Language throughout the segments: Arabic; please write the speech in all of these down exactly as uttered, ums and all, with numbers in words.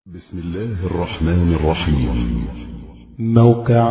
بسم الله الرحمن الرحيم. موقع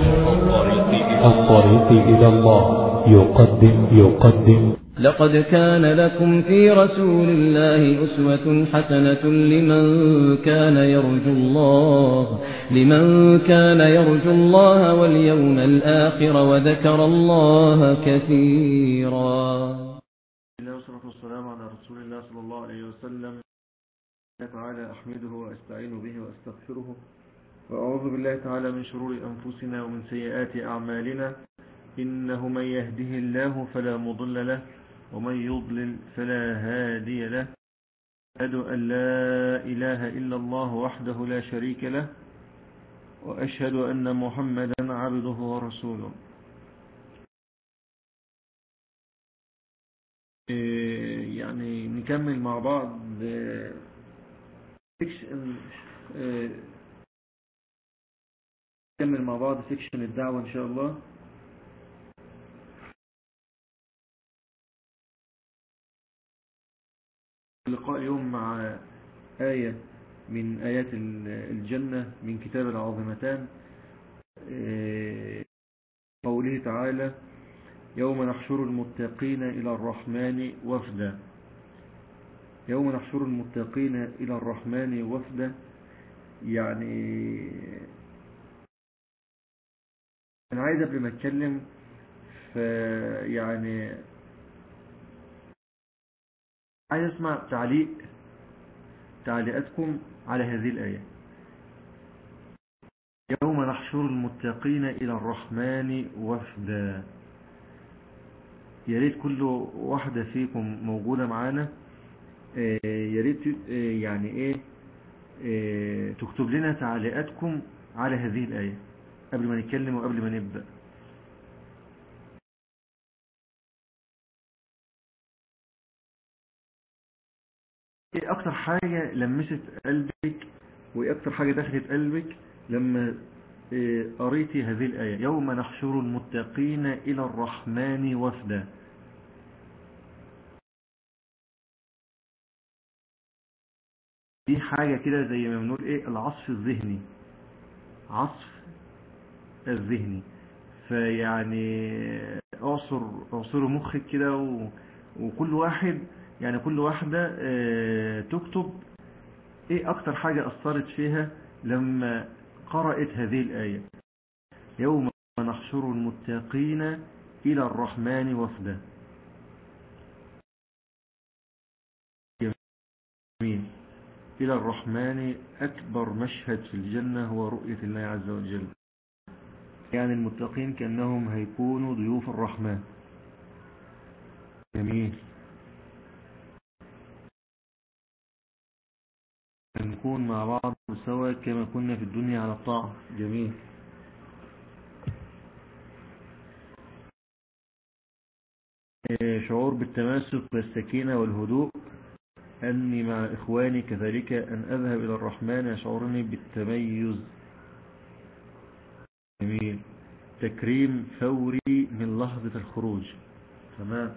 الطريق إلى الله يقدم يقدم لقد كان لكم في رسول الله أسوة حسنة لمن كان يرجو الله لمن كان يرجو الله واليوم الآخر وذكر الله كثيرا. الله والصلاة والسلام على رسول الله صلى الله عليه وسلم. تعالى أحمده وأستعين به وأستغفره وأعوذ بالله تعالى من شرور أنفسنا ومن سيئات أعمالنا، إنه من يهده الله فلا مضل له ومن يضلل فلا هادي له. أشهد أن لا إله إلا الله وحده لا شريك له، وأشهد أن محمدا عبده ورسوله. يعني نكمل مع بعض سيكشن نكمل مع بعض سيكشن الدعوة إن شاء الله. اللقاء اليوم مع آية من آيات الجنة من كتاب العظيمتان، قوله تعالى: يوم نحشر المتقين إلى الرحمن وفدا. يوم نحشر المتقين إلى الرحمن وفدا، يعني أنا عايز قبل ما أتكلم يعني عايز أسمع تعليق تعليقاتكم على هذه الآية. يوم نحشر المتقين إلى الرحمن وفدا. يا ريت كل واحدة فيكم موجودة معانا، يا ريت يعني ايه تكتب لنا تعليقاتكم على هذه الآية قبل ما نتكلم وقبل ما نبدأ. ايه اكتر حاجة لمست قلبك وايه اكتر حاجة دخلت قلبك لما قريتي هذه الآية؟ يوم نحشر المتقين إلى الرحمن وفدا. دي حاجة كده زي ما بنقول ايه العصف الذهني، عصف الذهني. فيعني اعصر اعصروا مخك كده و... وكل واحد يعني كل واحدة اه تكتب ايه اكتر حاجة اثرت فيها لما قرأت هذه الآية. يوم نحشر المتقين إلى الرحمن وفدا. جميل. إلى الرحمن أكبر مشهد في الجنة هو رؤية الله عز وجل. يعني المتقين كأنهم هيكونوا ضيوف الرحمن. جميل. نكون مع بعض سوا كما كنا في الدنيا على الطاعة. جميل. شعور بالتماسك والسكينة والهدوء، أني مع إخواني كذلك أن أذهب إلى الرحمن يشعرني بالتميز. جميل. تكريم فوري من لحظة الخروج. تمام.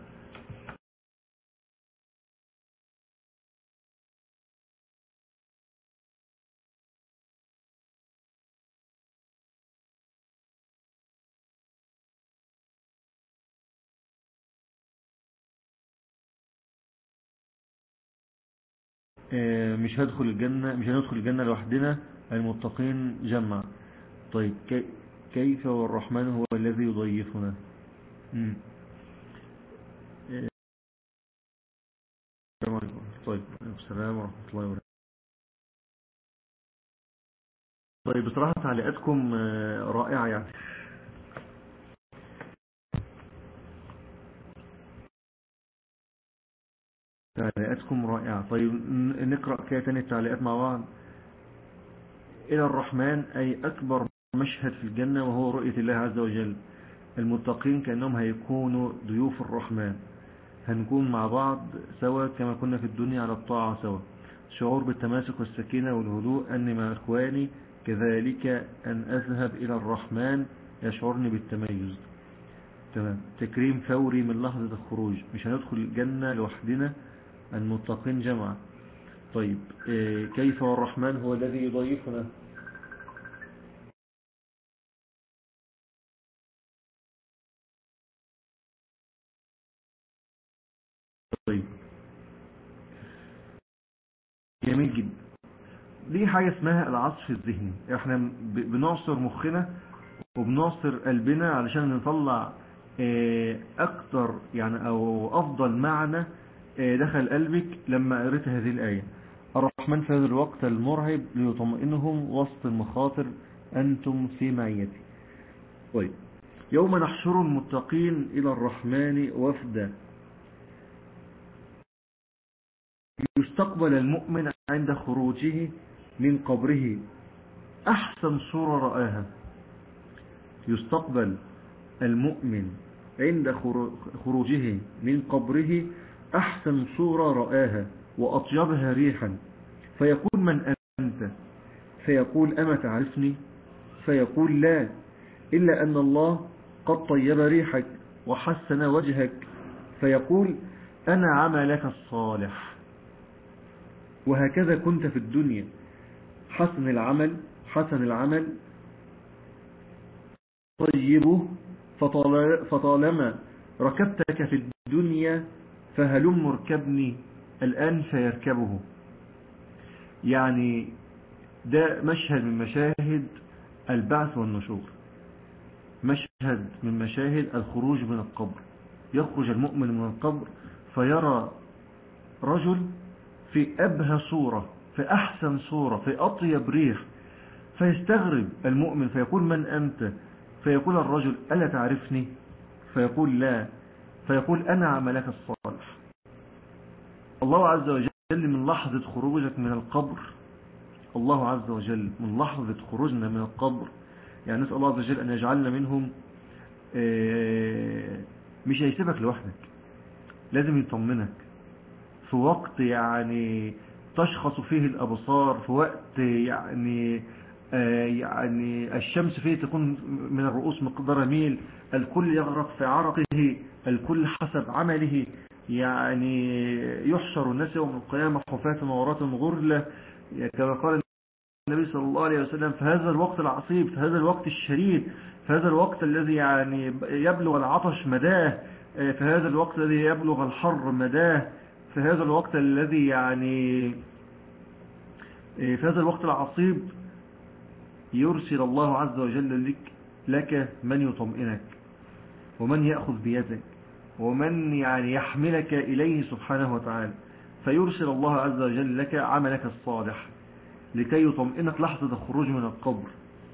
مش هدخل الجنة مش هندخل الجنة لوحدنا، المتقين جمع. طيب كيف والرحمن هو الذي يضيفنا؟ مم. السلام عليكم. طيب السلام ورحمة الله وبركاته. طيب بصراحة تعليقاتكم رائعة يعني. تعليقاتكم رائعة. طيب نقرأ كده تاني التعليقات مع بعض. إلى الرحمن أي أكبر مشهد في الجنة وهو رؤية الله عز وجل. المتقين كأنهم هيكونوا ضيوف الرحمن، هنكون مع بعض سوا كما كنا في الدنيا على الطاعة سوا. شعور بالتماسك والسكينة والهدوء، أني مع إخواني كذلك أن أذهب إلى الرحمن يشعرني بالتميز. تمام. تكريم فوري من لحظة الخروج، مش هندخل الجنة لوحدنا، المتقين جمع. طيب كيف والرحمن هو الذي يضيفنا؟ طيب جميل جدا. دي حاجة اسمها العصف الذهني. احنا بنعصر مخنا وبنعصر قلبنا علشان نطلع اكتر يعني او افضل معنى دخل قلبك لما قريت هذه الآية. الرحمن في هذا الوقت المرهب ليطمئنهم وسط المخاطر أنتم في معيتي. طيب يوم نحشر المتقين إلى الرحمن وفدا. يستقبل المؤمن عند خروجه من قبره أحسن صورة رآها. يستقبل المؤمن عند خروجه من قبره أحسن صورة رآها وأطيبها ريحا، فيقول من أنت؟ فيقول أما تعرفني؟ فيقول لا، إلا أن الله قد طيب ريحك وحسن وجهك. فيقول أنا عملك الصالح، وهكذا كنت في الدنيا حسن العمل حسن العمل طيبه، فطالما ركبتك في الدنيا فهلم اركبني الآن فيركبه. يعني ده مشهد من مشاهد البعث والنشور، مشهد من مشاهد الخروج من القبر. يخرج المؤمن من القبر فيرى رجل في أبهى صورة، في أحسن صورة، في أطيب ريح، فيستغرب المؤمن فيقول من أنت؟ فيقول الرجل ألا تعرفني؟ فيقول لا، فيقول أنا عملك الصالح. الله عز وجل من لحظة خروجك من القبر، الله عز وجل من لحظة خروجنا من القبر، يعني نسأل الله عز وجل أن يجعلنا منهم، مش هيسيبك لوحدك، لازم يطمنك في وقت يعني تشخص فيه الأبصار، في وقت يعني يعني الشمس فيه تكون من الرؤوس مقدار ميل، الكل يغرق في عرقه، الكل حسب عمله، يعني يحشر الناس يوم القيامة حفاة عراة غرلة كما قال النبي صلى الله عليه وسلم. في هذا الوقت العصيب، في هذا الوقت الشديد، في هذا الوقت الذي يعني يبلغ العطش مداه، في هذا الوقت الذي يبلغ الحر مداه، في هذا الوقت الذي يعني في هذا الوقت العصيب يرسل الله عز وجل لك لك من يطمئنك ومن يأخذ بيدك ومن يعني يحملك إليه سبحانه وتعالى. فيرسل الله عز وجل لك عملك الصالح لكي يطمئنك لحظة الخروج من القبر.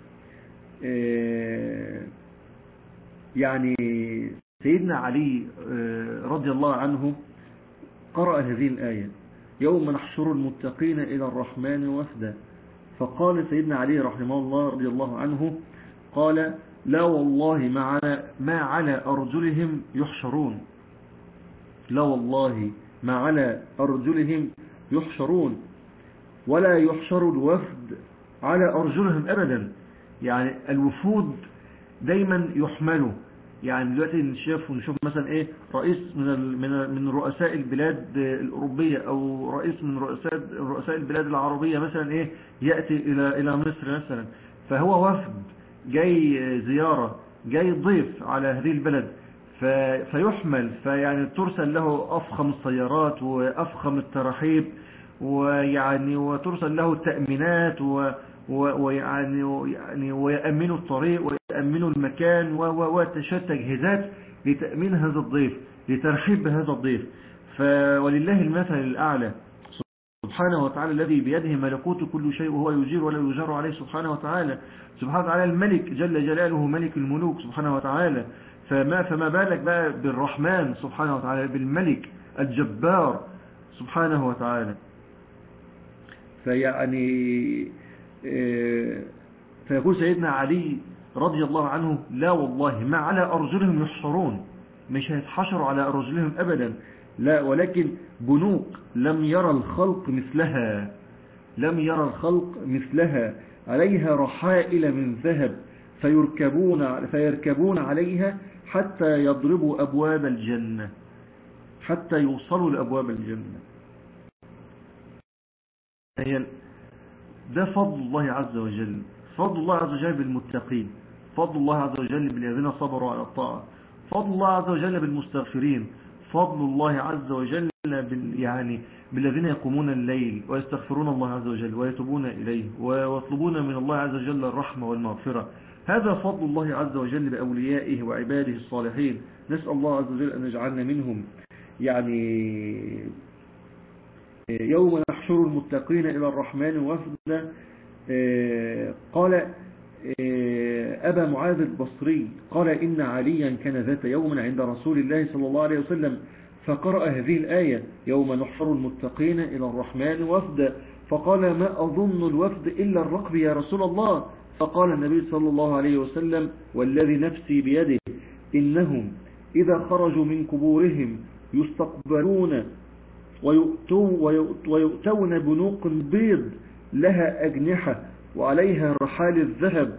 يعني سيدنا علي رضي الله عنه قرأ هذه الآية يوم نحشر المتقين إلى الرحمن وفدا، فقال سيدنا علي رحمه الله رضي الله عنه قال لا والله ما على, ما على أرجلهم يحشرون، لا والله ما على أرجلهم يحشرون ولا يحشر الوفد على أرجلهم أبدا. يعني الوفود دايما يحملوا، يعني دلوقتي نشوف ونشوف مثلا ايه رئيس من من من رؤساء البلاد الأوروبية او رئيس من رؤساء رؤساء البلاد العربية مثلا ايه يأتي الى الى مصر مثلا، فهو وفد جاي زيارة، جاي ضيف على هذه البلد، فيحمل، فيعني ترسل له أفخم السيارات وأفخم الترحيب، ويعني وترسل له التأمينات ويعني يعني ويأمنوا الطريق ويأمنوا المكان وتشتى تجهيزات لتأمين هذا الضيف، لترحيب بهذا الضيف. ولله المثل الأعلى سبحانه وتعالى الذي بيده ملكوت كل شيء وهو يجير ولا يجار عليه سبحانه وتعالى. سبحانه وتعالى الملك جل جلاله ملك الملوك سبحانه وتعالى، فما فما بالك بقى بالرحمن سبحانه وتعالى، بالملك الجبار سبحانه وتعالى. فيعني فيقول سيدنا علي رضي الله عنه لا والله ما على أرجلهم يحشرون، مش هيتحشروا على أرجلهم أبدا، لا، ولكن بنوك لم يرى الخلق مثلها، لم يرى الخلق مثلها، عليها رحائل من ذهب فيركبون, فيركبون عليها حتى يضربوا أبواب الجنة، حتى يوصلوا لأبواب الجنة. تخيل، ده فضل الله عز وجل، فضل الله عز وجل بالمتقين، فضل الله عز وجل بالذين صبروا على الطاعة، فضل الله عز وجل بالمستغفرين، فضل الله عز وجل بال يعني بالذين يقومون الليل ويستغفرون الله عز وجل ويتوبون إليه ويطلبون من الله عز وجل الرحمة والمغفرة. هذا فضل الله عز وجل بأوليائه وعباده الصالحين. نسأل الله عز وجل أن يجعلنا منهم. يعني يوم نحشر المتقين إلى الرحمن وفدا، قال أبا معاذ البصري قال إن عليا كان ذات يوم عند رسول الله صلى الله عليه وسلم فقرأ هذه الآية يوم نحشر المتقين إلى الرحمن وفدا، فقال ما أظن الوفد إلا الركب يا رسول الله. فقال النبي صلى الله عليه وسلم والذي نفسي بيده إنهم إذا خرجوا من قبورهم يستقبلون ويؤتون بنوق بيض لها أجنحة وعليها رحال الذهب،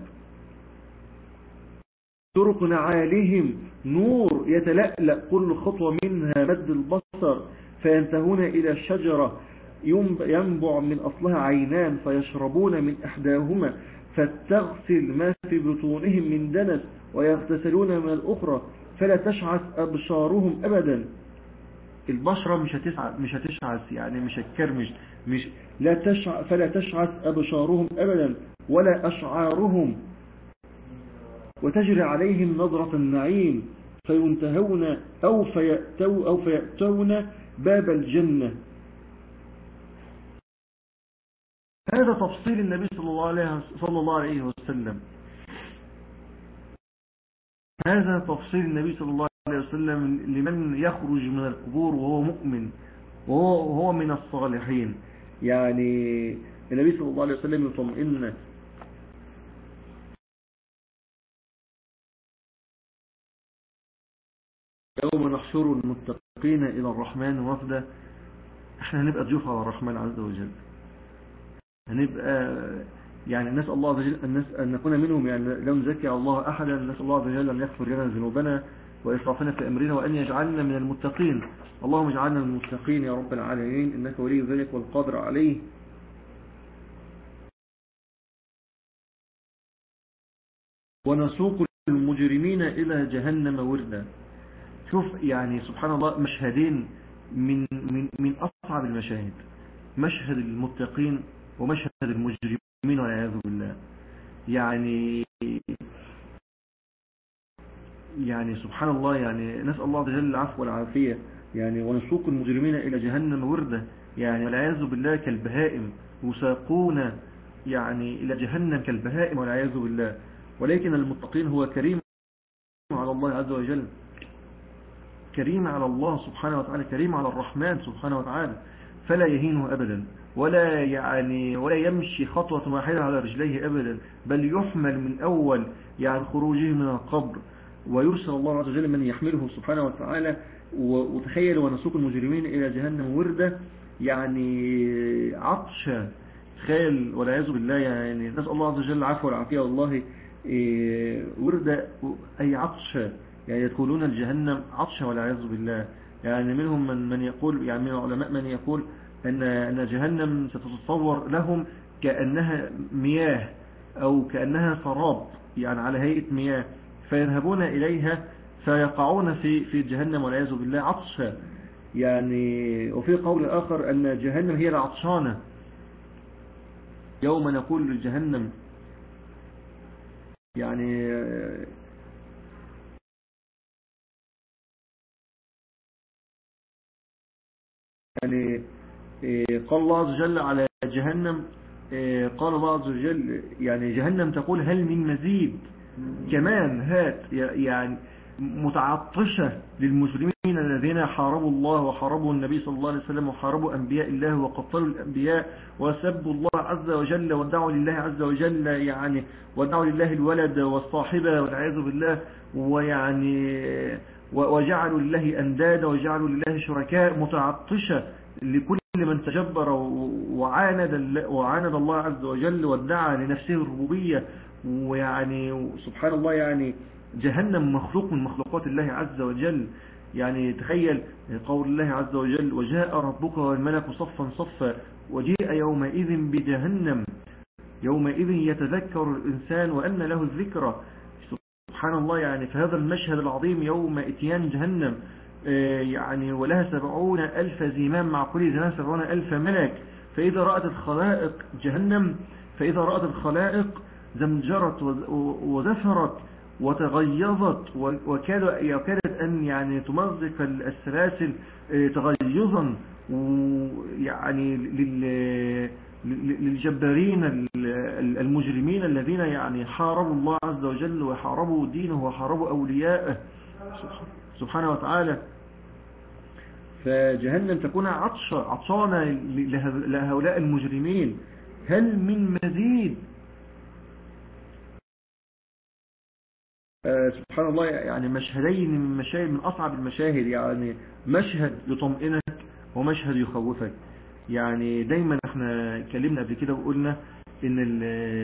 طرق نعالهم نور يتلألأ كل خطوة منها مد البصر، فينتهون إلى شجرة ينبع من أصلها عينان فيشربون من إحداهما فتغسل ما في بطونهم من دنس ويغتسلون من الأخرى فلا تشعث أبشارهم أبدا. البشرة مش هتشعث مش هتشعث يعني مش هتكرمش، مش لا تشعث فلا تشعث أبشارهم أبدا ولا أشعارهم، وتجري عليهم نظرة النعيم فينتهون أو فيأتوا أو فيأتون باب الجنة. هذا تفصيل النبي صلى الله عليه صلى الله عليه وسلم، هذا تفصيل النبي صلى الله عليه وسلم لمن يخرج من القبور وهو مؤمن وهو هو من الصالحين. يعني النبي صلى الله عليه وسلم يطمئن يوم نحشر المتقين إلى الرحمن وفدا. احنا هنبقى ضيوف على الرحمن عز وجل، هنبقى يعني نسأل الله عز وجل أن نكون منهم، يعني لا نزكي على الله أحدا، نسأل الله عز وجل أن يغفر لنا ذنوبنا وإسرافنا في أمرنا وأن يجعلنا من المتقين. اللهم اجعلنا من المتقين يا رب العالمين إنك ولي ذلك والقادر عليه. ونسوق المجرمين إلى جهنم وردا. شوف يعني سبحان الله، مشهدين من من من أصعب المشاهد، مشهد المتقين ومشهد المجرمين والعياذ بالله. يعني يعني سبحان الله، يعني نسأل الله عز وجل العفو والعافية. يعني ونسوق المجرمين إلى جهنم وردا، يعني والعياذ بالله كالبهائم يساقون يعني إلى جهنم كالبهائم والعياذ بالله. ولكن المتقين هو كريم على الله عز وجل، كريم على الله سبحانه وتعالى، كريم على الرحمن سبحانه وتعالى، فلا يهينه أبدا ولا يعني ولا يمشي خطوة واحدة على رجليه أبدا، بل يحمل من أول يعني خروجه من القبر ويرسل الله عز وجل من يحمله سبحانه وتعالى. وتخيل ونسوق المجرمين إلى جهنم وردة، يعني عطشة، تخيل والعياذ بالله. يعني نسأل الله عز وجل العفو والعافية. والله وردة أي عطشة، يعني يدخلون الجهنم عطشة والعياذ بالله. يعني منهم من من يقول، يعني من العلماء من يقول أن أن جهنم ستتصور لهم كأنها مياه أو كأنها سراب، يعني على هيئة مياه، فيذهبون إليها فيقعون في في جهنم والعياذ بالله عطشة. يعني وفي قول آخر أن جهنم هي العطشانة. يوم نقول لجهنم يعني يعني قال الله عز وجل على جهنم، قال الله عز وجل يعني جهنم تقول هل من مزيد، كمان هات، يعني متعطشة للمجرمين الذين حاربوا الله وحاربوا النبي صلى الله عليه وسلم وحاربوا أنبياء الله وقتلوا الأنبياء وسبوا الله عز وجل ودعوا لله عز وجل، يعني ودعوا لله الولد والصاحبة والعياذ بالله، ويعني وجعلوا لله أندادا وجعلوا لله شركاء. متعطشة لكل من تجبر وعاند وعاند الله عز وجل وادعى لنفسه الربوبية. ويعني سبحان الله، يعني جهنم مخلوق من مخلوقات الله عز وجل. يعني تخيل قول الله عز وجل وجاء ربك والملك صفا صفا وجيء يومئذ بجهنم يومئذ يتذكر الإنسان وأن له الذكرى. سبحان الله، يعني في هذا المشهد العظيم يوم اتيان جهنم يعني ولها سبعون ألف زمام، مع كل زمام سبعون ألف ملك. فإذا رأت الخلائق جهنم فإذا رأت الخلائق زمجرت وزفرت وتغيظت وكادت أن يعني تمزق السلاسل تغيظا، يعني للجبارين المجرمين الذين يعني حاربوا الله عز وجل وحاربوا دينه وحاربوا أولياءه سبحانه وتعالى. فجهنم تكون عطشانة لهؤلاء المجرمين. هل من مزيد؟ آه سبحان الله، يعني مشهدين من مشاهد من أصعب المشاهد، يعني مشهد يطمئنك ومشهد يخوفك. يعني دايما احنا اتكلمنا قبل كده وقلنا ان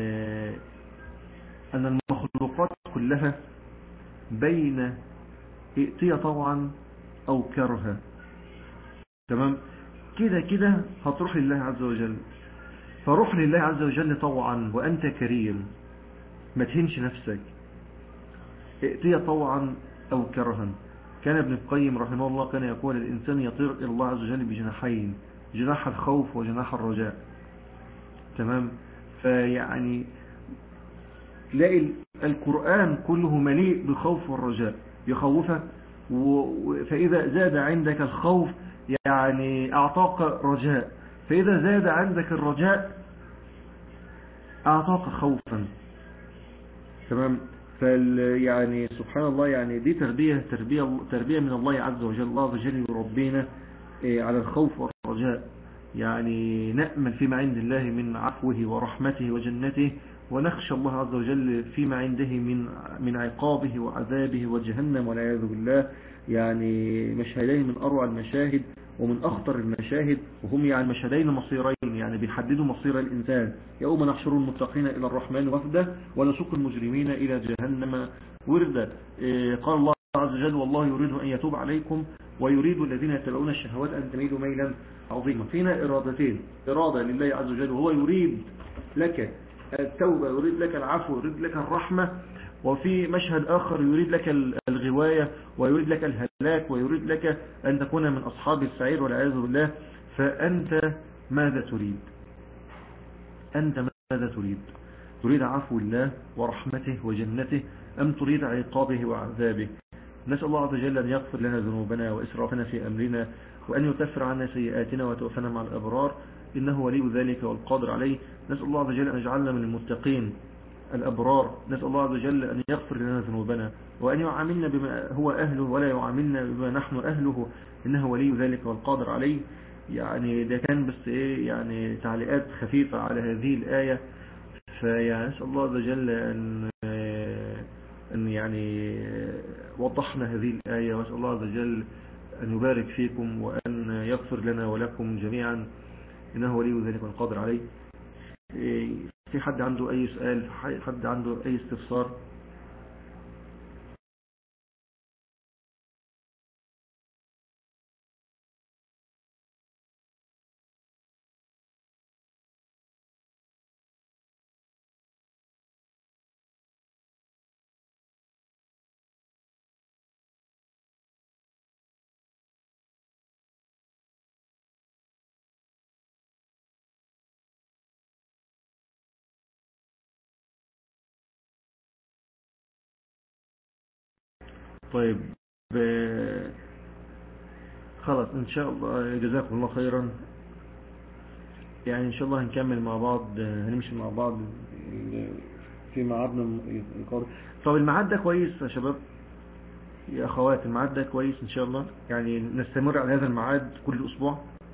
ان المخلوقات كلها بين ائتية طوعا او كرها، تمام كده كده هتروح لله عز وجل. فروح لله عز وجل طوعا وانت كريم، ما تهنش نفسك، ائتية طوعا او كرها. كان ابن القيم رحمه الله كان يقول الانسان يطير الى الله عز وجل بجناحين، جناح الخوف وجناح الرجاء، تمام. فيعني تلاقي القرآن كله مليء بالخوف والرجاء، يخوفك، فإذا زاد عندك الخوف يعني أعطاك رجاء، فإذا زاد عندك الرجاء أعطاك خوفا، تمام. فيعني سبحان الله، يعني دي تربية تربية تربية من الله عز وجل. الله عز وجل يربينا على الخوف والرجاء، يعني نأمل فيما عند الله من عفوه ورحمته وجنته، ونخشى الله عز وجل فيما عنده من من عقابه وعذابه وجهنم والعياذ بالله. يعني مشهدين من أروع المشاهد ومن أخطر المشاهد، وهم يعني مشهدين مصيرين، يعني بيحددوا مصير الإنسان. يوم نحشر المتقين إلى الرحمن وفدا ونسوق المجرمين إلى جهنم وردا. قال الله عز وجل والله يريد أن يتوب عليكم ويريد الذين يتبعون الشهوات أن تميلوا ميلا عظيما. فينا إرادتين، إرادة لله عز وجل وهو يريد لك التوبة، يريد لك العفو، يريد لك الرحمة. وفي مشهد آخر يريد لك الغواية ويريد لك الهلاك ويريد لك أن تكون من أصحاب السعير والعياذ بالله. فأنت ماذا تريد؟ أنت ماذا تريد؟ تريد عفو الله ورحمته وجنته أم تريد عقابه وعذابه؟ نسأل الله عز وجل أن يغفر لنا ذنوبنا وإسرافنا في أمرنا، وأن يكفر عنا سيئاتنا وتوفنا مع الأبرار، إنه ولي ذلك والقادر عليه. نسأل الله عز وجل أن يجعلنا من المتقين الأبرار. نسأل الله عز وجل أن يغفر لنا ذنوبنا وأن يعاملنا بما هو أهله ولا يعاملنا بما نحن أهله، إنه ولي ذلك والقادر عليه. يعني ده كان بس إيه يعني تعليقات خفيفة على هذه الآية. فيعني نسأل الله عز وجل أن أن يعني وضحنا هذه الآية، وأسأل الله عز وجل أن يبارك فيكم وأن يغفر لنا ولكم جميعا، إنه ولي ذلك والقادر عليه. في حد عنده أي سؤال؟ حد عنده أي استفسار؟ طيب خلاص إن شاء الله، جزاكم الله خيرا. يعني إن شاء الله هنكمل مع بعض، هنمشي مع بعض في ميعادنا القادم. طب الميعاد ده كويس يا شباب يا أخوات؟ الميعاد ده كويس إن شاء الله، يعني نستمر على هذا الميعاد كل أسبوع؟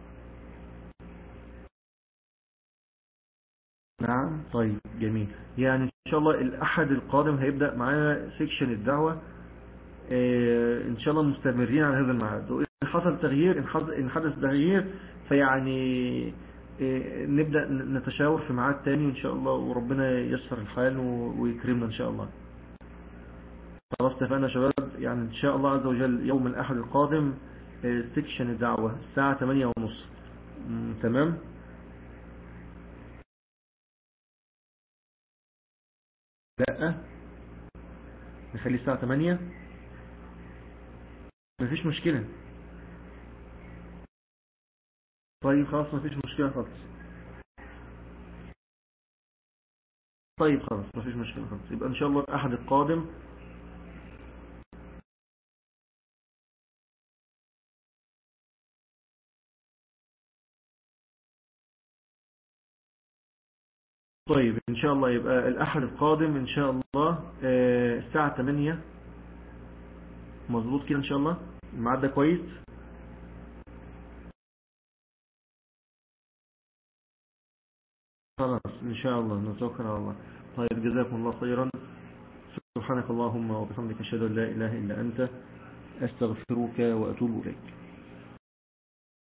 نعم طيب جميل. يعني إن شاء الله الأحد القادم هيبدأ معانا سيكشن الدعوة، ان شاء الله مستمرين على هذا الميعاد. وإن حصل تغيير، ان حدث تغيير فيعني نبدأ نتشاور في ميعاد تاني ان شاء الله، وربنا ييسر الحال ويكرمنا ان شاء الله. خلاص اتفقنا يا شباب؟ يعني ان شاء الله عز وجل يوم الاحد القادم سيكشن الدعوة الساعة ثمانية ونص، تمام. لا نخلي الساعة تمانية. مفيش مشكلة. طيب خلاص مفيش مشكلة خالص. طيب خلاص مفيش مشكلة خالص. يبقى ان شاء الله الأحد القادم طيب ان شاء الله يبقى الأحد القادم ان شاء الله الساعة تمانية مظبوط كده ان شاء الله. الميعاد ده كويس. خلاص ان شاء الله نتوكل على الله. طيب جزاكم الله خيرا. سبحانك اللهم وبحمدك اشهد ان لا اله الا انت استغفرك واتوب اليك.